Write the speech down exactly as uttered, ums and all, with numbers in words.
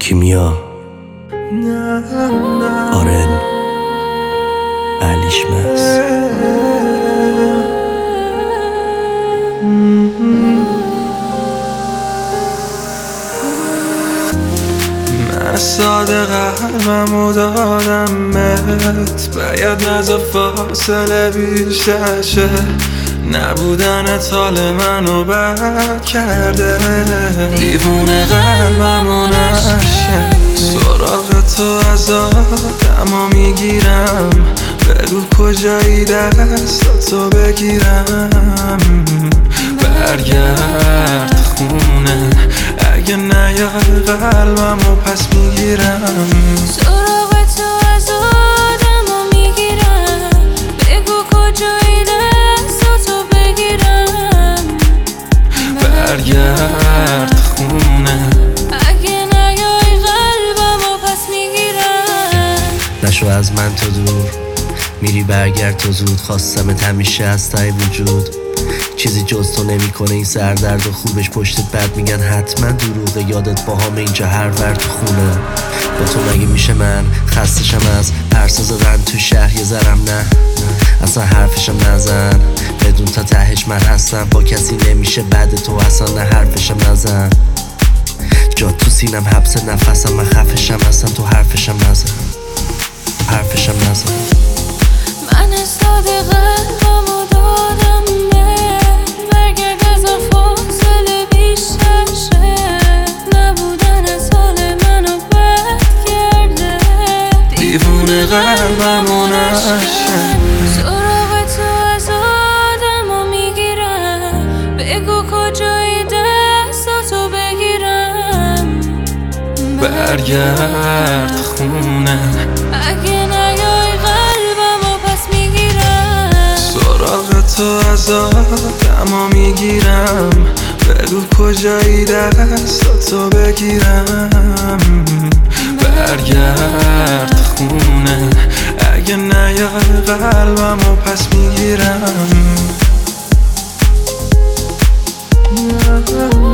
کیمیا آرن علیشمس من ساده قلبمو دادم بهت، باید نزا فاصله بیشتر شه. نبودنت حال منو بد کرده، دیوونه قلبمو نشه. سراغ تو از آدمو میگیرم، بگو کجایی دستاتو بگیرم. برگرد خونه، اگه نیای قلبمو پس میگیرم. سراغ تو از آدمو میگیرم، بگو کجایی دستاتو بگیرم. برگرد خونه، اگه نیای قلبمو پس میگیرم. نشو از من تو دور، میری برگرد تو زود. خواستمت همیشه از ته وجود، چیزی جز تو نمی کنه این سردرد و خوبش پشتت بد میگن حتما دروغه. یادت با همه اینجا هر ور تو خونه، با تو مگه میشه من خستشم از پرسا زدن تو شهر یه ذرم نه. اصلا حرفشم نزن، بدون تا تهش من هستم. با کسی نمیشه بعد تو اصلا نه حرفشم نزن. جا تو سینم حبس نفسم، من خفشم اصلا تو حرفشم نزن. حرفشم نزن. من استاده قلبمو دادم بهت، برگرد از فاصله بیشتر شه. نبودن حال منو بد کرده، دیوونه قلبمو نشه. سراغ تو از آدمو میگیرم، بگو کجایی دستاتو بگیرم. برگرد خونه، اگه نیای قلبمو پس میگیرم. سراغ تو از آدمو میگیرم، بگو کجایی دستاتو بگیرم. برگرد خونه، اگه نیای قلبمو پس میگیرم.